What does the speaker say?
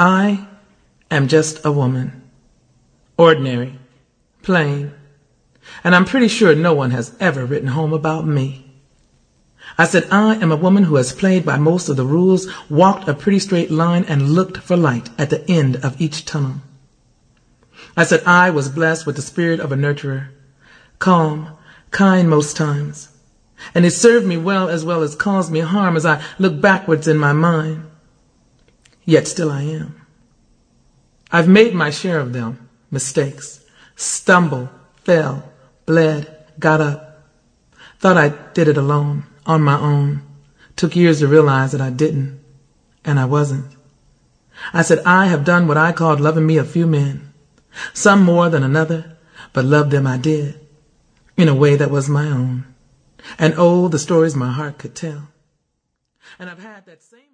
I am just a woman. Ordinary, plain, and I'm pretty sure no one has ever written home about me. I said I am a woman who has played by most of the rules, walked a pretty straight line, and looked for light at the end of each tunnel. I said I was blessed with the spirit of a nurturer, calm, kind most times, and it served me well as caused me harm as I look backwards in my mind. Yet still I am. I've made my share of them, mistakes, stumbled, fell, bled, got up, thought I did it alone, on my own, took years to realize that I didn't, and I wasn't. I said I have done what I called loving me a few men, some more than another, but love them I did, in a way that was my own. And oh, the stories my heart could tell. And I've had that same